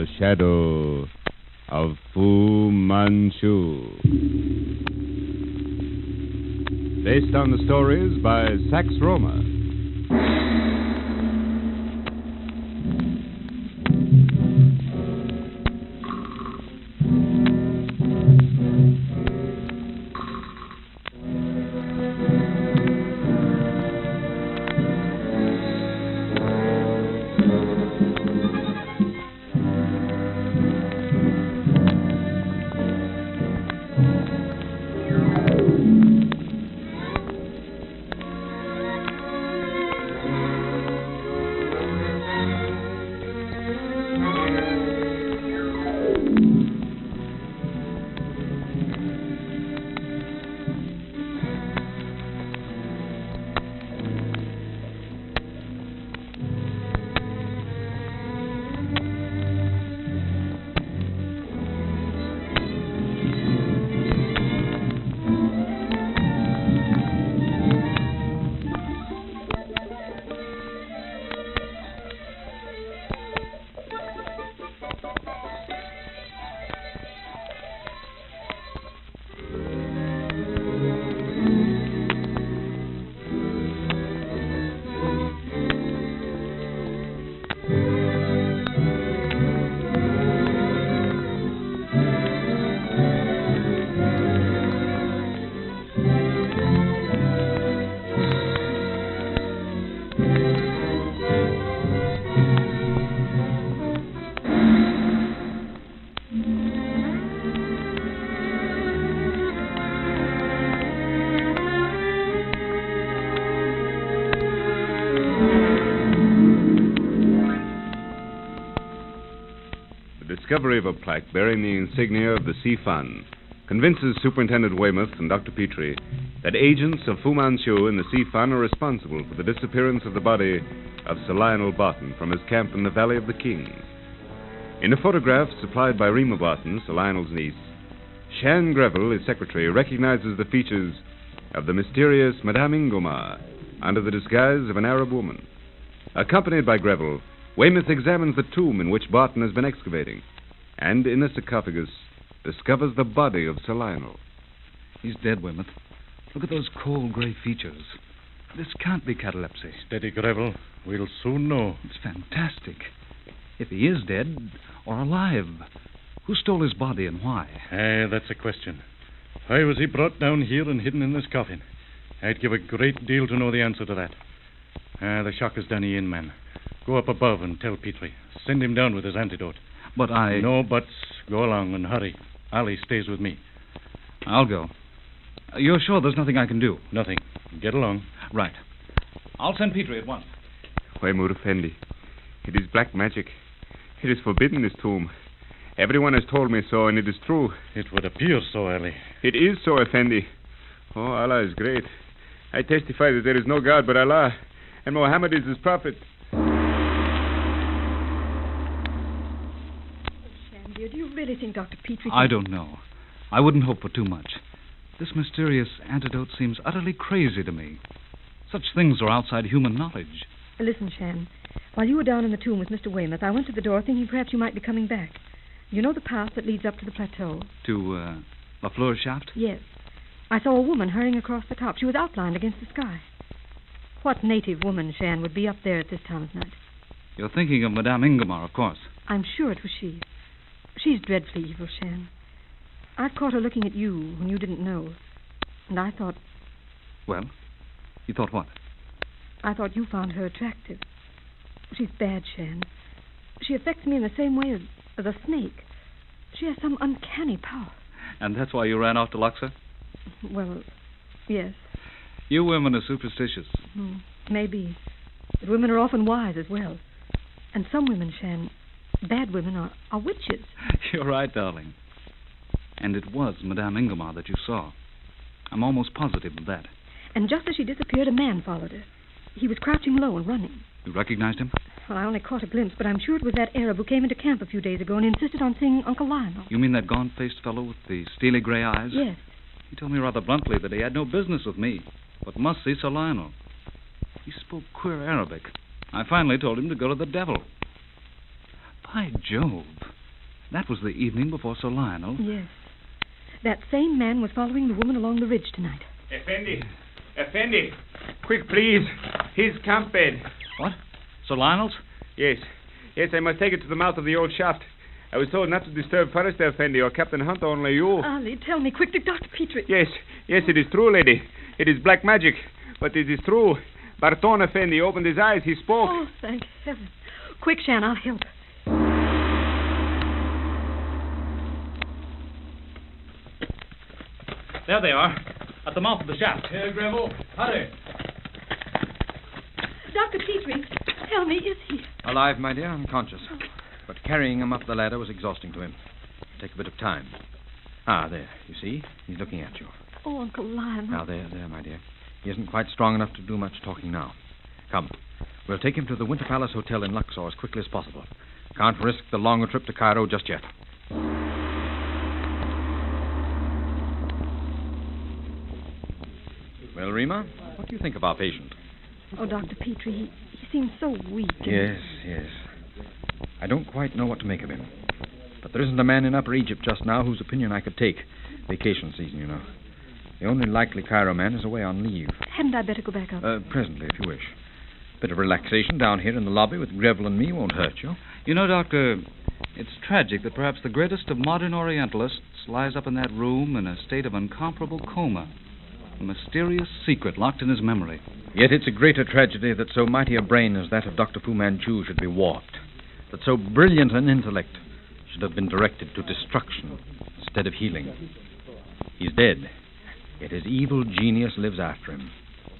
The Shadow of Fu Manchu. Based on the stories by Sax Roma. The discovery of a plaque bearing the insignia of the Si Fan convinces Superintendent Weymouth and Dr. Petrie that agents of Fu Manchu and the Si Fan are responsible for the disappearance of the body of Sir Lionel Barton from his camp in the Valley of the Kings. In a photograph supplied by Rima Barton, Sir Lionel's niece, Shan Greville, his secretary, recognizes the features of the mysterious Madame Ingomar under the disguise of an Arab woman. Accompanied by Greville, Weymouth examines the tomb in which Barton has been excavating, and in the sarcophagus discovers the body of Sir Lionel. He's dead, Weymouth. Look at those cold gray features. This can't be catalepsy. Steady, Greville. We'll soon know. It's fantastic. If he is dead or alive, who stole his body and why? That's a question. Why was he brought down here and hidden in this coffin? I'd give a great deal to know the answer to that. The shock has done you in, man. Go up above and tell Petrie. Send him down with his antidote. But I... No buts. Go along and hurry. Ali stays with me. I'll go. You're sure there's nothing I can do? Nothing. Get along. Right. I'll send Petrie at once. Weymouth Effendi, it is black magic. It is forbidden, this tomb. Everyone has told me so, and it is true. It would appear so, Ali. It is so, Effendi. Oh, Allah is great. I testify that there is no God but Allah, and Muhammad is his prophet. Do you really think Dr. Petrie... I don't know. I wouldn't hope for too much. This mysterious antidote seems utterly crazy to me. Such things are outside human knowledge. Listen, Shan. While you were down in the tomb with Mr. Weymouth, I went to the door thinking perhaps you might be coming back. You know the path that leads up to the plateau? To, La Fleur shaft? Yes. I saw a woman hurrying across the top. She was outlined against the sky. What native woman, Shan, would be up there at this time of night? You're thinking of Madame Ingomar, of course. I'm sure it was she. She's dreadfully evil, Shan. I've caught her looking at you when you didn't know. And I thought... Well, you thought what? I thought you found her attractive. She's bad, Shan. She affects me in the same way as a snake. She has some uncanny power. And that's why you ran off to Luxor? Well, yes. You women are superstitious. Maybe. But women are often wise as well. And some women, Shan, bad women, are witches. You're right, darling. And it was Madame Ingomar that you saw. I'm almost positive of that. And just as she disappeared, a man followed her. He was crouching low and running. You recognized him? Well, I only caught a glimpse, but I'm sure it was that Arab who came into camp a few days ago and insisted on seeing Uncle Lionel. You mean that gaunt-faced fellow with the steely gray eyes? Yes. He told me rather bluntly that he had no business with me, but must see Sir Lionel. He spoke queer Arabic. I finally told him to go to the devil. By Jove, That was the evening before Sir Lionel. Yes. That same man was following the woman along the ridge tonight. Effendi, quick, please. His camp bed. What? Sir Lionel's? Yes, I must take it to the mouth of the old shaft. I was told not to disturb Forrester Effendi or Captain Hunt, only you. Ali, tell me quickly, Dr. Petrie. Yes, it is true, lady. It is black magic, but it is true. Barton Effendi opened his eyes. He spoke. Oh, thank heaven. Quick, Shan, I'll help. There they are, at the mouth of the shaft. Here, Greville. Hurry. Dr. Petrie, tell me, is he... Alive, my dear, unconscious. But carrying him up the ladder was exhausting to him. Take a bit of time. Ah, there, you see? He's looking at you. Oh, Uncle Lionel. Now, there, my dear. He isn't quite strong enough to do much talking now. Come. We'll take him to the Winter Palace Hotel in Luxor as quickly as possible. Can't risk the longer trip to Cairo just yet. Well, Rima, what do you think of our patient? Oh, Dr. Petrie, he seems so weak. Yes. I don't quite know what to make of him. But there isn't a man in Upper Egypt just now whose opinion I could take. Vacation season, you know. The only likely Cairo man is away on leave. Hadn't I better go back up? Presently, if you wish. Bit of relaxation down here in the lobby with Greville and me won't hurt you. You know, Doctor, it's tragic that perhaps the greatest of modern Orientalists lies up in that room in a state of incomparable coma. A mysterious secret locked in his memory. Yet it's a greater tragedy that so mighty a brain as that of Dr. Fu Manchu should be warped. That so brilliant an intellect should have been directed to destruction instead of healing. He's dead, yet his evil genius lives after him.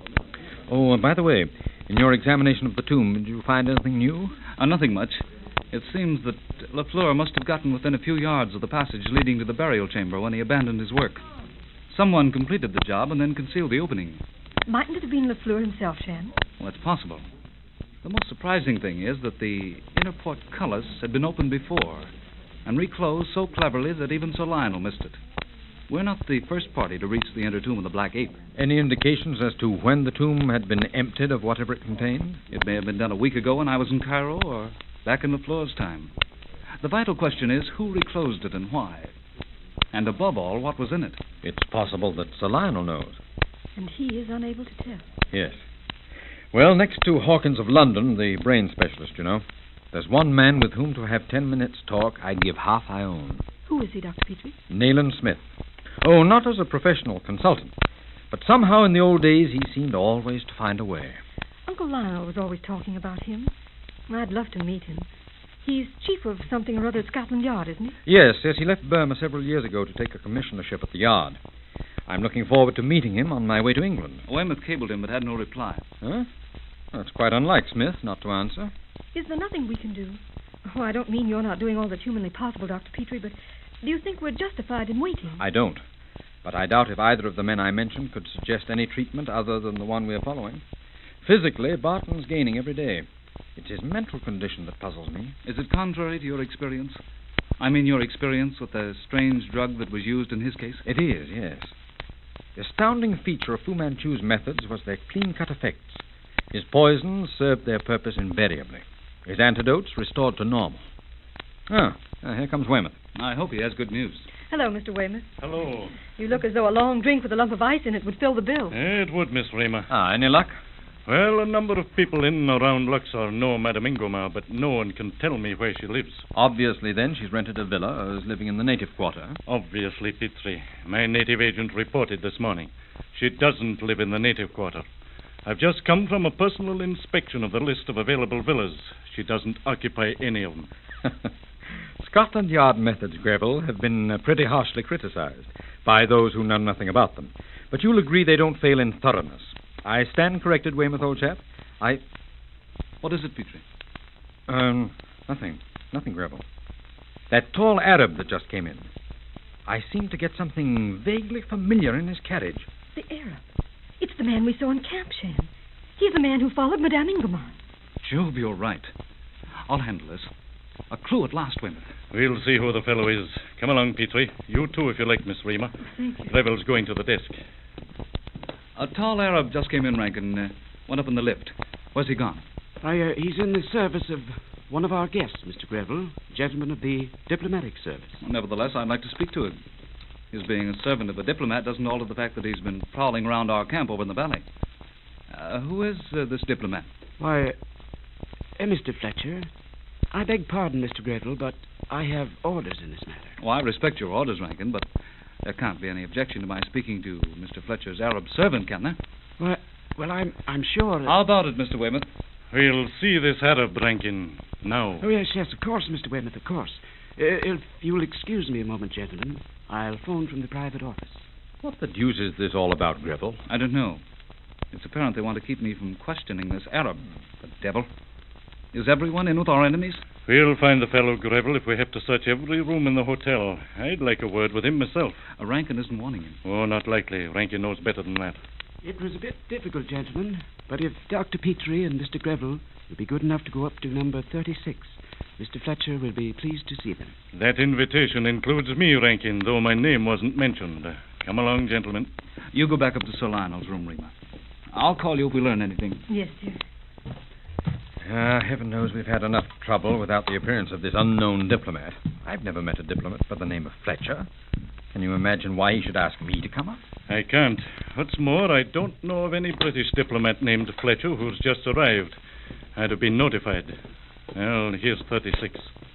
Oh, and by the way, in your examination of the tomb, did you find anything new? Nothing much. It seems that Lafleur must have gotten within a few yards of the passage leading to the burial chamber when he abandoned his work. Someone completed the job and then concealed the opening. Mightn't it have been Lafleur himself, Shan? Well, it's possible. The most surprising thing is that the inner portcullis had been opened before and reclosed so cleverly that even Sir Lionel missed it. We're not the first party to reach the inner tomb of the Black Ape. Any indications as to when the tomb had been emptied of whatever it contained? It may have been done a week ago when I was in Cairo or back in Lafleur's time. The vital question is who reclosed it and why. And above all, what was in it? It's possible that Sir Lionel knows. And he is unable to tell. Yes. Well, next to Hawkins of London, the brain specialist, you know, there's one man with whom to have 10 minutes' talk I'd give half I own. Who is he, Dr. Petrie? Nayland Smith. Oh, not as a professional consultant, but somehow in the old days he seemed always to find a way. Uncle Lionel was always talking about him. I'd love to meet him. He's chief of something or other at Scotland Yard, isn't he? Yes, he left Burma several years ago to take a commissionership at the Yard. I'm looking forward to meeting him on my way to England. Weymouth cabled him but had no reply. Huh? That's quite unlike Smith not to answer. Is there nothing we can do? Oh, I don't mean you're not doing all that's humanly possible, Dr. Petrie, but do you think we're justified in waiting? I don't. But I doubt if either of the men I mentioned could suggest any treatment other than the one we're following. Physically, Barton's gaining every day. It's his mental condition that puzzles me. Is it contrary to your experience? I mean your experience with the strange drug that was used in his case? It is, yes. The astounding feature of Fu Manchu's methods was their clean-cut effects. His poisons served their purpose invariably. His antidotes restored to normal. Here comes Weymouth. I hope he has good news. Hello, Mr. Weymouth. Hello. You look as though a long drink with a lump of ice in it would fill the bill. It would, Miss Rima. Any luck? Well, a number of people in and around Luxor know Madame Ingomar, but no one can tell me where she lives. Obviously, then, she's rented a villa or is living in the native quarter. Obviously, Petrie. My native agent reported this morning. She doesn't live in the native quarter. I've just come from a personal inspection of the list of available villas. She doesn't occupy any of them. Scotland Yard methods, Greville, have been pretty harshly criticized by those who know nothing about them. But you'll agree they don't fail in thoroughness. I stand corrected, Weymouth, old chap. What is it, Petrie? Nothing, Greville. That tall Arab that just came in. I seem to get something vaguely familiar in his carriage. The Arab. It's the man we saw in Camp, Shan. He's the man who followed Madame Ingomar. Jove, you're right. I'll handle this. A clue at last, Weymouth. We'll see who the fellow is. Come along, Petrie. You too, if you like, Miss Rima. Thank you. Greville's going to the desk. A tall Arab just came in, Rankin. Went up in the lift. Where's he gone? He's in the service of one of our guests, Mr. Greville, gentleman of the diplomatic service. Nevertheless, I'd like to speak to him. His being a servant of a diplomat doesn't alter the fact that he's been prowling around our camp over in the valley. Who is this diplomat? Why, Mr. Fletcher, I beg pardon, Mr. Greville, but I have orders in this matter. Oh, I respect your orders, Rankin, but there can't be any objection to my speaking to Mr. Fletcher's Arab servant, can there? Well, I'm sure... How about it, Mr. Weymouth? We'll see this Arab, Rankin, now. Oh, yes, of course, Mr. Weymouth, of course. If you'll excuse me a moment, gentlemen, I'll phone from the private office. What the deuce is this all about, Greville? I don't know. It's apparent they want to keep me from questioning this Arab. The devil. Is everyone in with our enemies? We'll find the fellow, Greville, if we have to search every room in the hotel. I'd like a word with him myself. Rankin isn't wanting him. Oh, not likely. Rankin knows better than that. It was a bit difficult, gentlemen, but if Dr. Petrie and Mr. Greville will be good enough to go up to number 36, Mr. Fletcher will be pleased to see them. That invitation includes me, Rankin, though my name wasn't mentioned. Come along, gentlemen. You go back up to Sir Lionel's room, Rima. I'll call you if we learn anything. Yes, dear. Heaven knows we've had enough trouble without the appearance of this unknown diplomat. I've never met a diplomat by the name of Fletcher. Can you imagine why he should ask me to come up? I can't. What's more, I don't know of any British diplomat named Fletcher who's just arrived. I'd have been notified. Well, here's 36.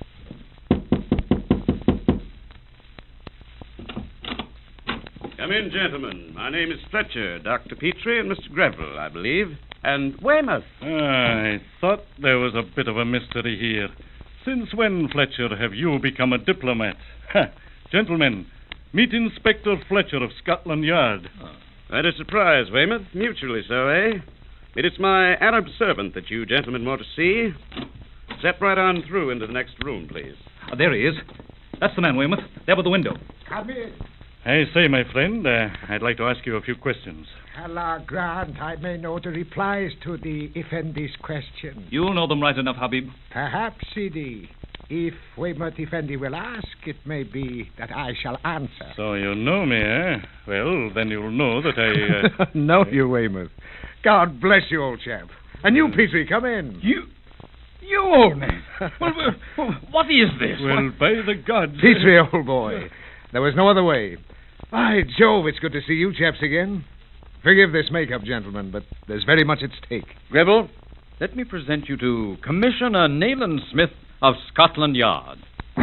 Come in, gentlemen. My name is Fletcher, Dr. Petrie, and Mr. Greville, I believe. And Weymouth. I thought there was a bit of a mystery here. Since when, Fletcher, have you become a diplomat? Gentlemen, meet Inspector Fletcher of Scotland Yard. Quite a surprise, Weymouth. Mutually so, eh? It is my Arab servant that you gentlemen want to see. Step right on through into the next room, please. There he is. That's the man, Weymouth. There by the window. Come in. I say, my friend, I'd like to ask you a few questions. Allah grant I may know the replies to the Effendi's questions. You'll know them right enough, Habib. Perhaps, Sidi. If Weymouth Effendi will ask, it may be that I shall answer. So you know me, eh? Well, then you'll know that I... Know you, Weymouth. God bless you, old chap. And you, Petrie, come in. You old man. Well, what is this? Well, by the gods... Petrie, old boy. There was no other way. By Jove, it's good to see you chaps again. Forgive this make-up, gentlemen, but there's very much at stake. Greville, let me present you to Commissioner Nayland Smith of Scotland Yard.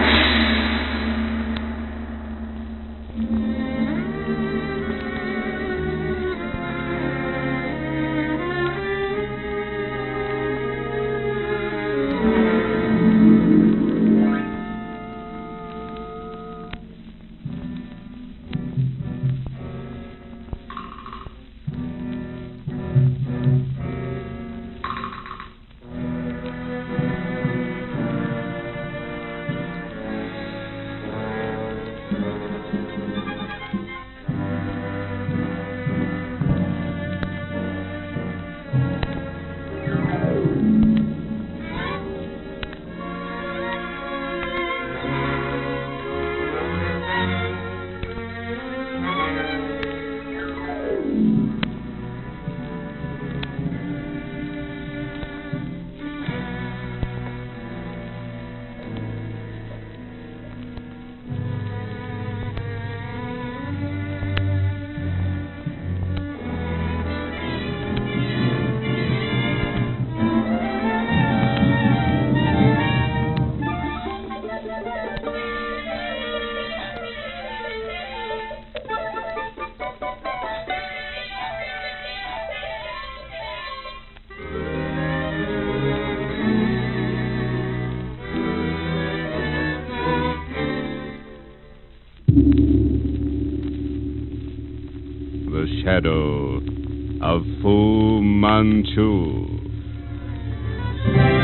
The shadow of Fu Manchu.